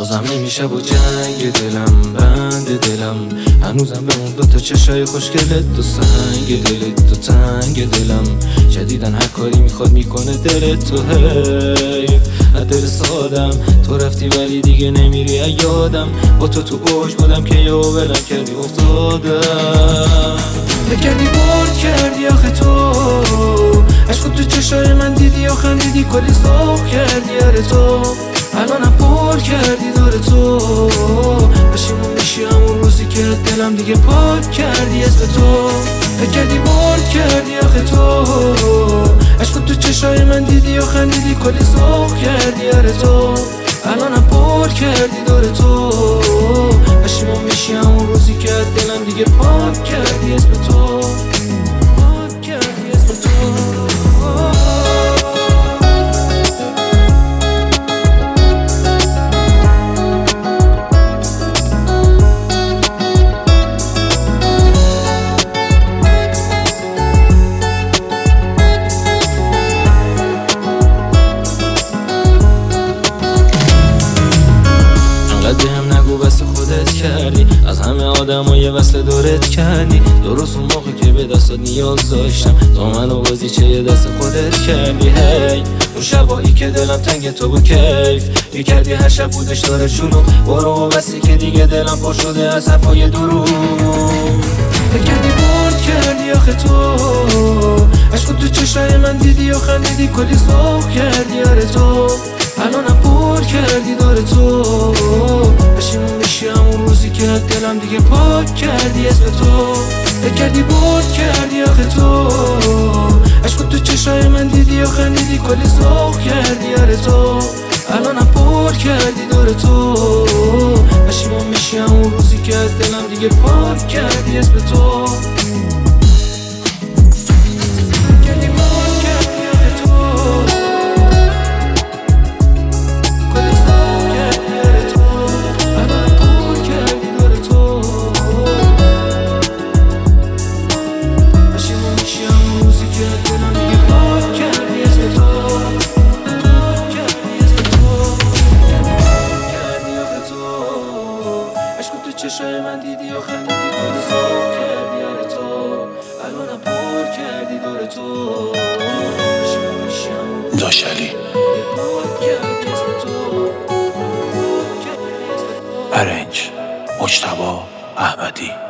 بازم نمیشه با جنگ دلم، بند دلم هنوزم به اون دوتا چشای خوشگلت، تو سنگ دلت، تو تنگ دلم جدیدن هر کاری میخواد میکنه دلت، تو حیف دل سادم تو رفتی ولی دیگه نمیری یادم، با تو اوج بودم که یه ولم کردی افتادم، بکردی برد کردی آخه تو عشق تو چشای من دیدی و خندیدی کلی ساخ کردی آره تو الانم پر کردی داره تو پشیمون میشی همون روزی که دلم دیگه پاک کردی اسم تو بکردی برد کردی آخه تو عشق تو چشای من دیدی و خندیدی کلی ساخ کردی آره تو الانم پر کردی داره تو پشیمون میشی همون روزی که دلم دیگه پاک کردی اسم تو پاک کردی اسم تو بس خودت کردی از همه آدم یه وصل دورت کردی درست اون موقع که به دستات نیاز داشتم دامنو بازی چه یه دست خودت کردی هی اون شبایی که دلم تنگ تو بود کیف یه کردی هر شب بودش داره شلوغ برو و بسی که دیگه دلم پر شده از حرفای دروغ بکردی برد کردی آخه تو عشق تو چشای من دیدی و خندیدی کلی ساخ کردی آره تو الانم پر کردی داره تو پشیمون میشی همون روزی که دلم دیگه پاک کردی اسم تو بکردی برد کردی آخه تو عشق تو چشای من دیدی و خندیدی کلی ساخ کردی آره تو الانم پر کردی داره تو پشیمون میشی همون روزی که دلم دیگه پاک کردی اسم تو چشای من دیدی و خندیدی کلی ساخ کردی آره تو الانم پر کردی داره تو داشلی ارنج مجتبی احمدی